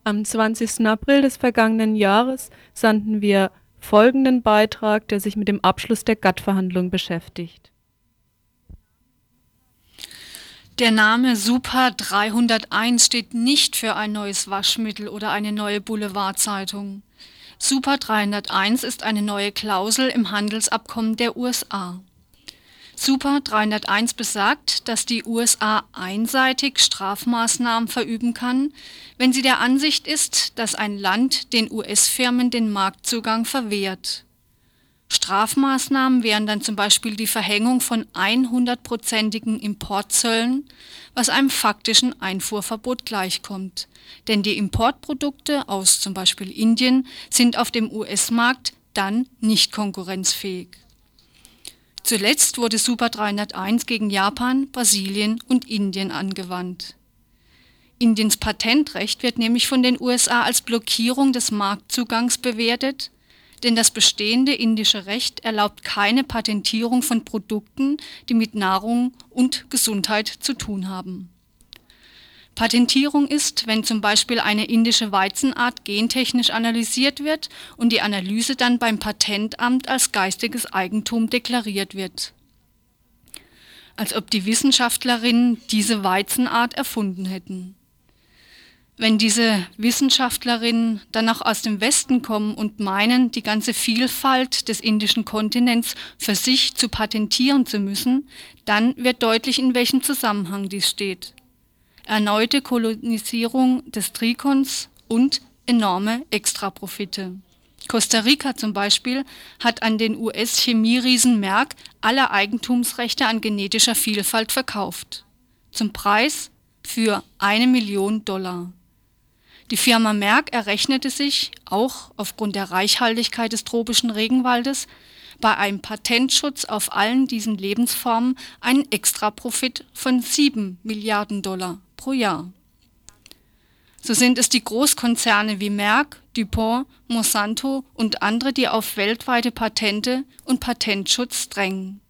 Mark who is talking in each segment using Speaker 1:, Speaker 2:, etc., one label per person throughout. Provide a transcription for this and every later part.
Speaker 1: Am 20. April des vergangenen Jahres sandten wir folgenden Beitrag, der sich mit dem Abschluss der GATT-Verhandlungen beschäftigt.
Speaker 2: Der Name Super 301 steht nicht für ein neues Waschmittel oder eine neue Boulevardzeitung. Super 301 ist eine neue Klausel im Handelsabkommen der USA. Super 301 besagt, dass die USA einseitig Strafmaßnahmen verüben kann, wenn sie der Ansicht ist, dass ein Land den US-Firmen den Marktzugang verwehrt. Strafmaßnahmen wären dann zum Beispiel die Verhängung von 100-prozentigen Importzöllen, was einem faktischen Einfuhrverbot gleichkommt. Denn die Importprodukte aus zum Beispiel Indien sind auf dem US-Markt dann nicht konkurrenzfähig. Zuletzt wurde Super 301 gegen Japan, Brasilien und Indien angewandt. Indiens Patentrecht wird nämlich von den USA als Blockierung des Marktzugangs bewertet, denn das bestehende indische Recht erlaubt keine Patentierung von Produkten, die mit Nahrung und Gesundheit zu tun haben. Patentierung ist, wenn zum Beispiel eine indische Weizenart gentechnisch analysiert wird und die Analyse dann beim Patentamt als geistiges Eigentum deklariert wird. Als ob die Wissenschaftlerinnen diese Weizenart erfunden hätten. Wenn diese Wissenschaftlerinnen dann auch aus dem Westen kommen und meinen, die ganze Vielfalt des indischen Kontinents für sich zu patentieren zu müssen, dann wird deutlich, in welchem Zusammenhang dies steht. Erneute Kolonisierung des Trikons und enorme Extraprofite. Costa Rica zum Beispiel hat an den US-Chemieriesen Merck alle Eigentumsrechte an genetischer Vielfalt verkauft. Zum Preis für $1.000.000. Die Firma Merck errechnete sich, auch aufgrund der Reichhaltigkeit des tropischen Regenwaldes, bei einem Patentschutz auf allen diesen Lebensformen einen Extraprofit von $7 Milliarden pro Jahr. So sind es die Großkonzerne wie Merck, DuPont, Monsanto und andere, die auf weltweite Patente und Patentschutz drängen.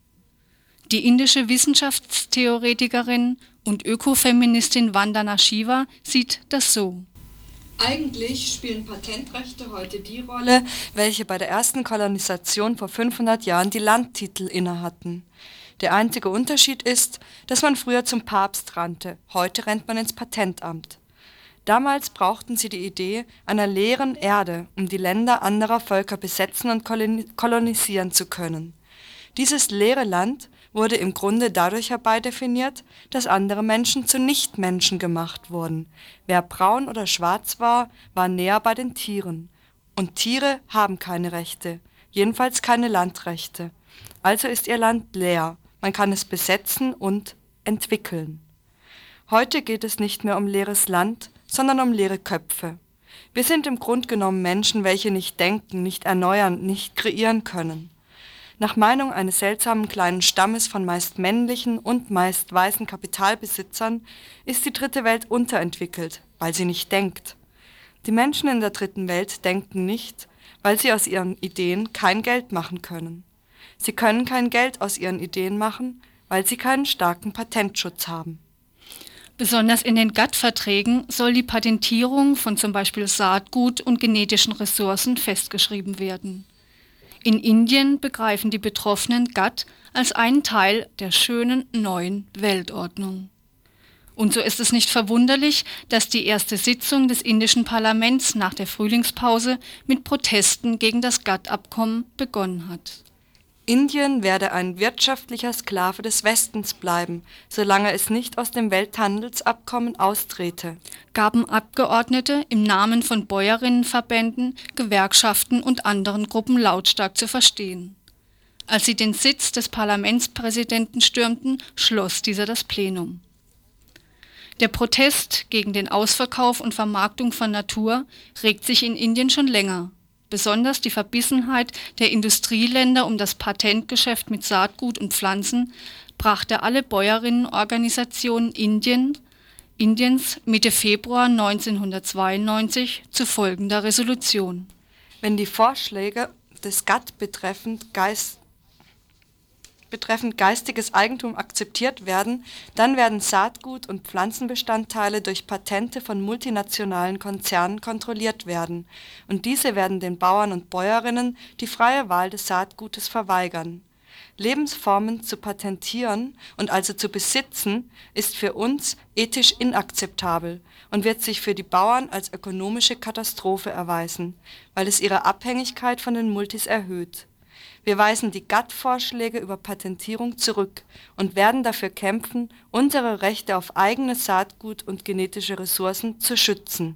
Speaker 2: Die indische Wissenschaftstheoretikerin und Ökofeministin Vandana Shiva sieht das so.
Speaker 3: Eigentlich spielen Patentrechte heute die Rolle, welche bei der ersten Kolonisation vor 500 Jahren die Landtitel innehatten. Der einzige Unterschied ist, dass man früher zum Papst rannte, heute rennt man ins Patentamt. Damals brauchten sie die Idee einer leeren Erde, um die Länder anderer Völker besetzen und kolonisieren zu können. Dieses leere Land wurde im Grunde dadurch herbeidefiniert, dass andere Menschen zu Nichtmenschen gemacht wurden. Wer braun oder schwarz war, war näher bei den Tieren. Und Tiere haben keine Rechte, jedenfalls keine Landrechte. Also ist ihr Land leer, man kann es besetzen und entwickeln. Heute geht es nicht mehr um leeres Land, sondern um leere Köpfe. Wir sind im Grunde genommen Menschen, welche nicht denken, nicht erneuern, nicht kreieren können. Nach Meinung eines seltsamen kleinen Stammes von meist männlichen und meist weißen Kapitalbesitzern ist die dritte Welt unterentwickelt, weil sie nicht denkt. Die Menschen in der dritten Welt denken nicht, weil sie aus ihren Ideen kein Geld machen können. Sie können kein Geld aus ihren Ideen machen, weil sie keinen starken Patentschutz haben.
Speaker 2: Besonders in den GATT-Verträgen soll die Patentierung von zum Beispiel Saatgut und genetischen Ressourcen festgeschrieben werden. In Indien begreifen die Betroffenen GATT als einen Teil der schönen neuen Weltordnung. Und so ist es nicht verwunderlich, dass die erste Sitzung des indischen Parlaments nach der Frühlingspause mit Protesten gegen das GATT-Abkommen begonnen hat.
Speaker 3: Indien werde ein wirtschaftlicher Sklave des Westens bleiben, solange es nicht aus dem Welthandelsabkommen austrete,
Speaker 2: gaben Abgeordnete im Namen von Bäuerinnenverbänden, Gewerkschaften und anderen Gruppen lautstark zu verstehen. Als sie den Sitz des Parlamentspräsidenten stürmten, schloss dieser das Plenum. Der Protest gegen den Ausverkauf und Vermarktung von Natur regt sich in Indien schon länger. Besonders die Verbissenheit der Industrieländer um das Patentgeschäft mit Saatgut und Pflanzen brachte alle Bäuerinnenorganisationen Indiens Mitte Februar 1992 zu folgender Resolution.
Speaker 3: Wenn die Vorschläge des GATT betreffend betreffend geistiges Eigentum akzeptiert werden, dann werden Saatgut und Pflanzenbestandteile durch Patente von multinationalen Konzernen kontrolliert werden, und diese werden den Bauern und Bäuerinnen die freie Wahl des Saatgutes verweigern. Lebensformen zu patentieren und also zu besitzen, ist für uns ethisch inakzeptabel und wird sich für die Bauern als ökonomische Katastrophe erweisen, weil es ihre Abhängigkeit von den Multis erhöht. Wir weisen die GATT-Vorschläge über Patentierung zurück und werden dafür kämpfen, unsere Rechte auf eigenes Saatgut und genetische Ressourcen zu schützen.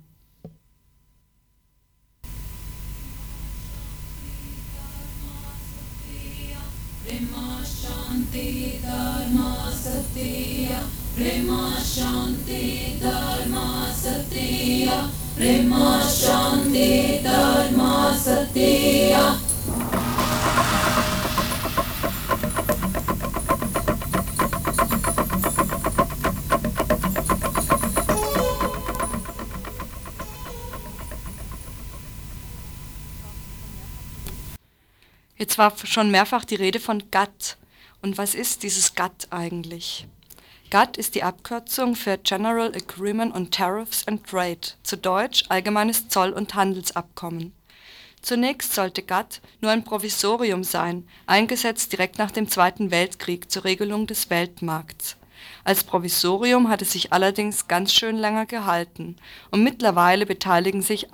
Speaker 3: Jetzt war schon mehrfach die Rede von GATT. Und was ist dieses GATT eigentlich? GATT ist die Abkürzung für General Agreement on Tariffs and Trade, zu Deutsch Allgemeines Zoll- und Handelsabkommen. Zunächst sollte GATT nur ein Provisorium sein, eingesetzt direkt nach dem Zweiten Weltkrieg zur Regelung des Weltmarkts. Als Provisorium hat es sich allerdings ganz schön länger gehalten und mittlerweile beteiligen sich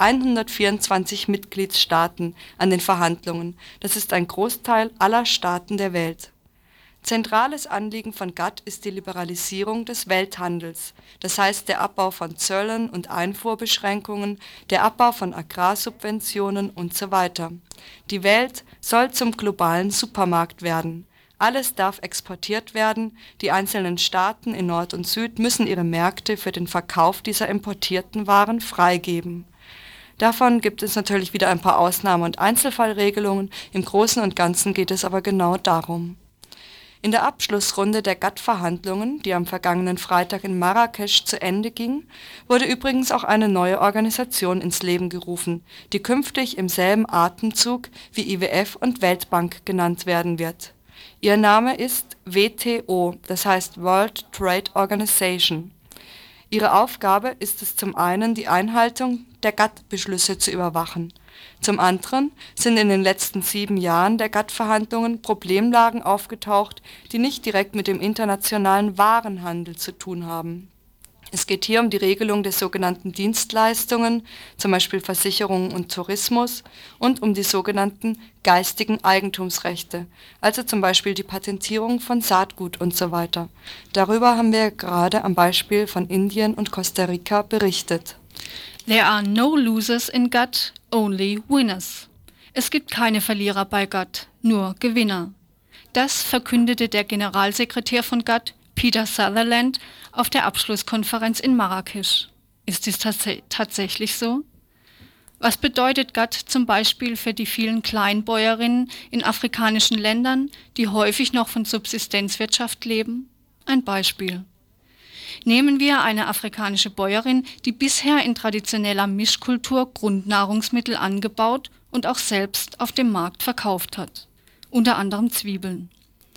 Speaker 3: 124 Mitgliedstaaten an den Verhandlungen. Das ist ein Großteil aller Staaten der Welt. Zentrales Anliegen von GATT ist die Liberalisierung des Welthandels, das heißt der Abbau von Zöllen und Einfuhrbeschränkungen, der Abbau von Agrarsubventionen usw. Die Welt soll zum globalen Supermarkt werden. Alles darf exportiert werden, die einzelnen Staaten in Nord und Süd müssen ihre Märkte für den Verkauf dieser importierten Waren freigeben. Davon gibt es natürlich wieder ein paar Ausnahmen und Einzelfallregelungen, im Großen und Ganzen geht es aber genau darum. In der Abschlussrunde der GATT-Verhandlungen, die am vergangenen Freitag in Marrakesch zu Ende ging, wurde übrigens auch eine neue Organisation ins Leben gerufen, die künftig im selben Atemzug wie IWF und Weltbank genannt werden wird. Ihr Name ist WTO, das heißt World Trade Organization. Ihre Aufgabe ist es zum einen, die Einhaltung der GATT-Beschlüsse zu überwachen. Zum anderen sind in den letzten 7 Jahren der GATT-Verhandlungen Problemlagen aufgetaucht, die nicht direkt mit dem internationalen Warenhandel zu tun haben. Es geht hier um die Regelung der sogenannten Dienstleistungen, zum Beispiel Versicherungen und Tourismus, und um die sogenannten geistigen Eigentumsrechte, also zum Beispiel die Patentierung von Saatgut usw. Darüber haben wir gerade am Beispiel von Indien und Costa Rica berichtet.
Speaker 2: There are no losers in GATT, only winners. Es gibt keine Verlierer bei GATT, nur Gewinner. Das verkündete der Generalsekretär von GATT, Peter Sutherland, auf der Abschlusskonferenz in Marrakesch. Ist dies tatsächlich so? Was bedeutet GATT zum Beispiel für die vielen Kleinbäuerinnen in afrikanischen Ländern, die häufig noch von Subsistenzwirtschaft leben? Ein Beispiel. Nehmen wir eine afrikanische Bäuerin, die bisher in traditioneller Mischkultur Grundnahrungsmittel angebaut und auch selbst auf dem Markt verkauft hat, unter anderem Zwiebeln.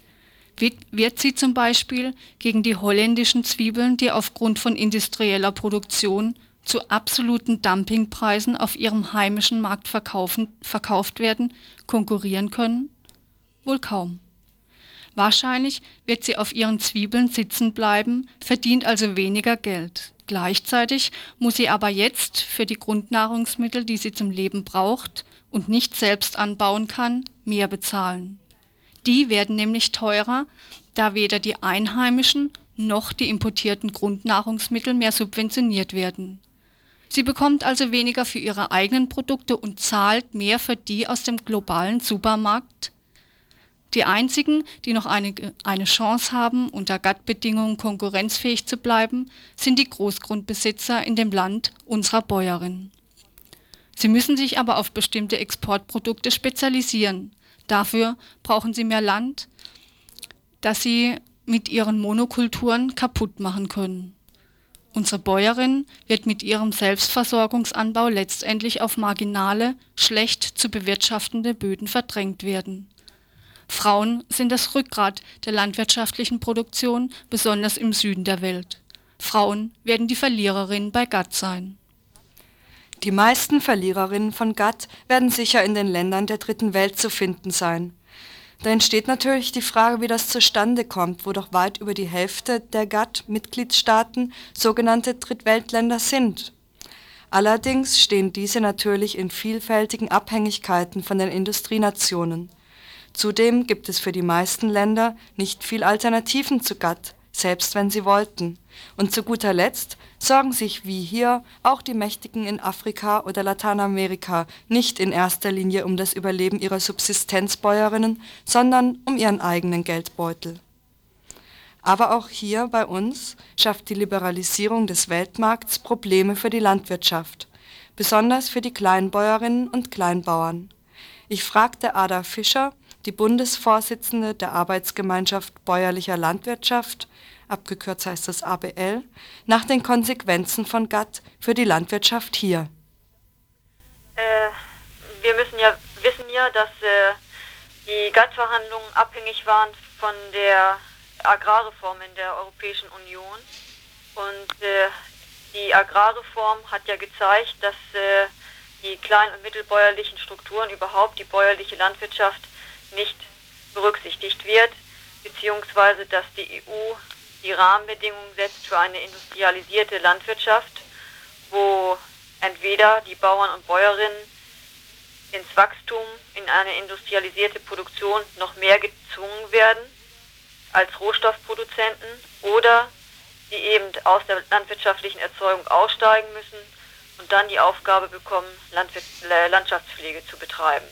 Speaker 2: Wird sie zum Beispiel gegen die holländischen Zwiebeln, die aufgrund von industrieller Produktion zu absoluten Dumpingpreisen auf ihrem heimischen Markt verkauft werden, konkurrieren können? Wohl kaum. Wahrscheinlich wird sie auf ihren Zwiebeln sitzen bleiben, verdient also weniger Geld. Gleichzeitig muss sie aber jetzt für die Grundnahrungsmittel, die sie zum Leben braucht und nicht selbst anbauen kann, mehr bezahlen. Die werden nämlich teurer, da weder die einheimischen noch die importierten Grundnahrungsmittel mehr subventioniert werden. Sie bekommt also weniger für ihre eigenen Produkte und zahlt mehr für die aus dem globalen Supermarkt. Die einzigen, die noch eine Chance haben, unter GATT-Bedingungen konkurrenzfähig zu bleiben, sind die Großgrundbesitzer in dem Land unserer Bäuerin. Sie müssen sich aber auf bestimmte Exportprodukte spezialisieren. Dafür brauchen sie mehr Land, das sie mit ihren Monokulturen kaputt machen können. Unsere Bäuerin wird mit ihrem Selbstversorgungsanbau letztendlich auf marginale, schlecht zu bewirtschaftende Böden verdrängt werden. Frauen sind das Rückgrat der landwirtschaftlichen Produktion, besonders im Süden der Welt. Frauen werden die Verliererinnen bei GATT sein.
Speaker 3: Die meisten Verliererinnen von GATT werden sicher in den Ländern der Dritten Welt zu finden sein. Da entsteht natürlich die Frage, wie das zustande kommt, wo doch weit über die Hälfte der GATT-Mitgliedstaaten sogenannte Drittweltländer sind. Allerdings stehen diese natürlich in vielfältigen Abhängigkeiten von den Industrienationen. Zudem gibt es für die meisten Länder nicht viel Alternativen zu GATT, selbst wenn sie wollten. Und zu guter Letzt sorgen sich wie hier auch die Mächtigen in Afrika oder Lateinamerika nicht in erster Linie um das Überleben ihrer Subsistenzbäuerinnen, sondern um ihren eigenen Geldbeutel. Aber auch hier bei uns schafft die Liberalisierung des Weltmarkts Probleme für die Landwirtschaft, besonders für die Kleinbäuerinnen und Kleinbauern. Ich fragte Ada Fischer, die Bundesvorsitzende der Arbeitsgemeinschaft Bäuerlicher Landwirtschaft, abgekürzt heißt das ABL, nach den Konsequenzen von GATT für die Landwirtschaft hier.
Speaker 4: Wir wissen ja, dass die GATT-Verhandlungen abhängig waren von der Agrarreform in der Europäischen Union. Und die Agrarreform hat ja gezeigt, dass die klein- und mittelbäuerlichen Strukturen, überhaupt die bäuerliche Landwirtschaft, nicht berücksichtigt wird, beziehungsweise dass die EU die Rahmenbedingungen setzt für eine industrialisierte Landwirtschaft, wo entweder die Bauern und Bäuerinnen ins Wachstum, in eine industrialisierte Produktion noch mehr gezwungen werden als Rohstoffproduzenten oder die eben aus der landwirtschaftlichen Erzeugung aussteigen müssen und dann die Aufgabe bekommen, Landschaftspflege zu betreiben.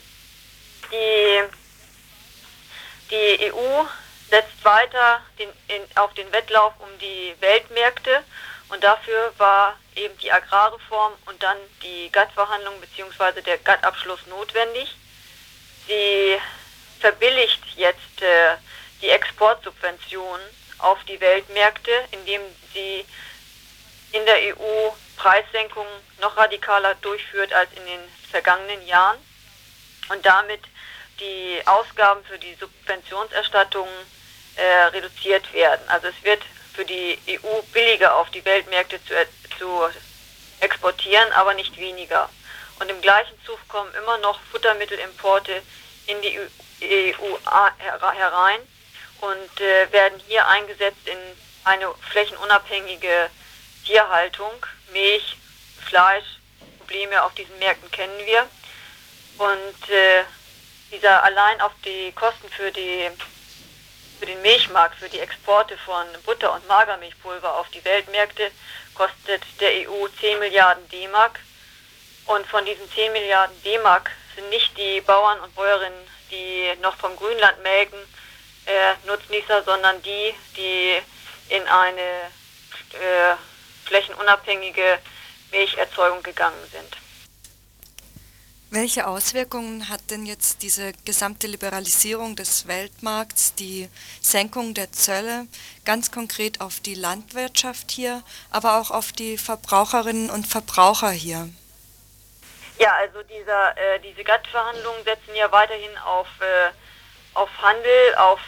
Speaker 4: Die EU setzt weiter auf den Wettlauf um die Weltmärkte und dafür war eben die Agrarreform und dann die GATT-Verhandlungen bzw. der GATT-Abschluss notwendig. Sie verbilligt jetzt die Exportsubventionen auf die Weltmärkte, indem sie in der EU Preissenkungen noch radikaler durchführt als in den vergangenen Jahren und damit die Ausgaben für die Subventionserstattungen reduziert werden. Also es wird für die EU billiger auf die Weltmärkte zu exportieren, aber nicht weniger. Und im gleichen Zug kommen immer noch Futtermittelimporte in die EU herein und werden hier eingesetzt in eine flächenunabhängige Tierhaltung. Milch, Fleisch, Probleme auf diesen Märkten kennen wir. Und dieser allein auf die Kosten für den Milchmarkt, für die Exporte von Butter- und Magermilchpulver auf die Weltmärkte, kostet der EU 10 Milliarden D-Mark. Und von diesen 10 Milliarden D-Mark sind nicht die Bauern und Bäuerinnen, die noch vom Grünland melken, Nutznießer, sondern die in eine flächenunabhängige Milcherzeugung gegangen sind.
Speaker 3: Welche Auswirkungen hat denn jetzt diese gesamte Liberalisierung des Weltmarkts, die Senkung der Zölle, ganz konkret auf die Landwirtschaft hier, aber auch auf die Verbraucherinnen und Verbraucher hier?
Speaker 4: Ja, also diese GATT-Verhandlungen setzen ja weiterhin auf Handel, auf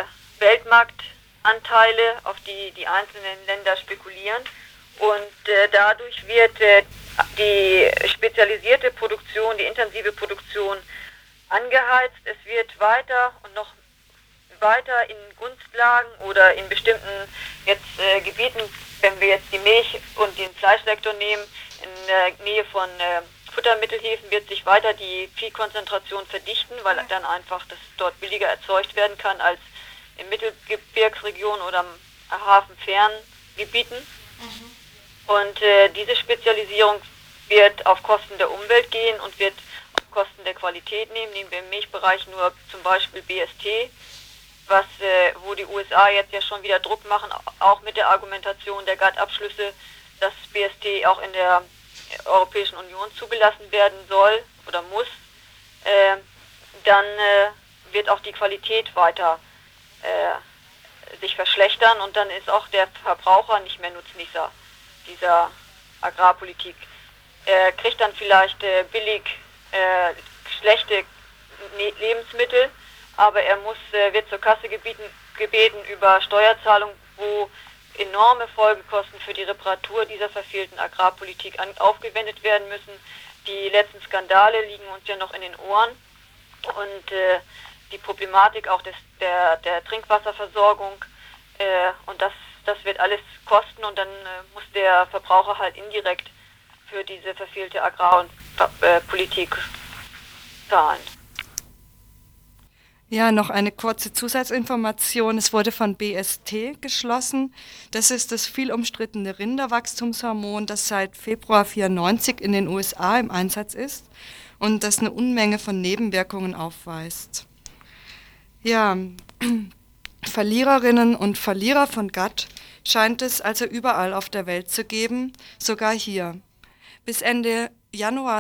Speaker 4: Weltmarktanteile, auf die einzelnen Länder spekulieren. Und dadurch wird die spezialisierte Produktion, die intensive Produktion angeheizt. Es wird weiter und noch weiter in Gunstlagen oder in bestimmten Gebieten, wenn wir jetzt die Milch- und den Fleischsektor nehmen, in der Nähe von Futtermittelhäfen wird sich weiter die Viehkonzentration verdichten, weil dann einfach das dort billiger erzeugt werden kann als in Mittelgebirgsregionen oder hafenfernen Gebieten. Und diese Spezialisierung wird auf Kosten der Umwelt gehen und wird auf Kosten der Qualität nehmen. Nehmen wir im Milchbereich nur zum Beispiel BST, wo die USA jetzt ja schon wieder Druck machen, auch mit der Argumentation der GATT-Abschlüsse, dass BST auch in der Europäischen Union zugelassen werden soll oder muss. Dann wird auch die Qualität weiter sich verschlechtern und dann ist auch der Verbraucher nicht mehr Nutznießer dieser Agrarpolitik. Er kriegt dann vielleicht billig schlechte Lebensmittel, aber wird zur Kasse gebeten über Steuerzahlung, wo enorme Folgekosten für die Reparatur dieser verfehlten Agrarpolitik aufgewendet werden müssen. Die letzten Skandale liegen uns ja noch in den Ohren und die Problematik auch der Trinkwasserversorgung und das wird alles kosten und dann muss der Verbraucher halt indirekt für diese verfehlte Agrarpolitik zahlen.
Speaker 3: Ja, noch eine kurze Zusatzinformation. Es wurde von BST geschlossen. Das ist das viel umstrittene Rinderwachstumshormon, das seit Februar 1994 in den USA im Einsatz ist und das eine Unmenge von Nebenwirkungen aufweist. Ja, Verliererinnen und Verlierer von GATT scheint es also überall auf der Welt zu geben, sogar hier. Bis Januar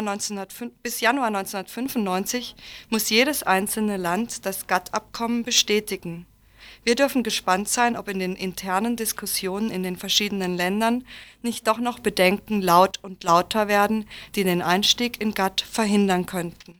Speaker 3: 1995 muss jedes einzelne Land das GATT-Abkommen bestätigen. Wir dürfen gespannt sein, ob in den internen Diskussionen in den verschiedenen Ländern nicht doch noch Bedenken laut und lauter werden, die den Einstieg in GATT verhindern könnten.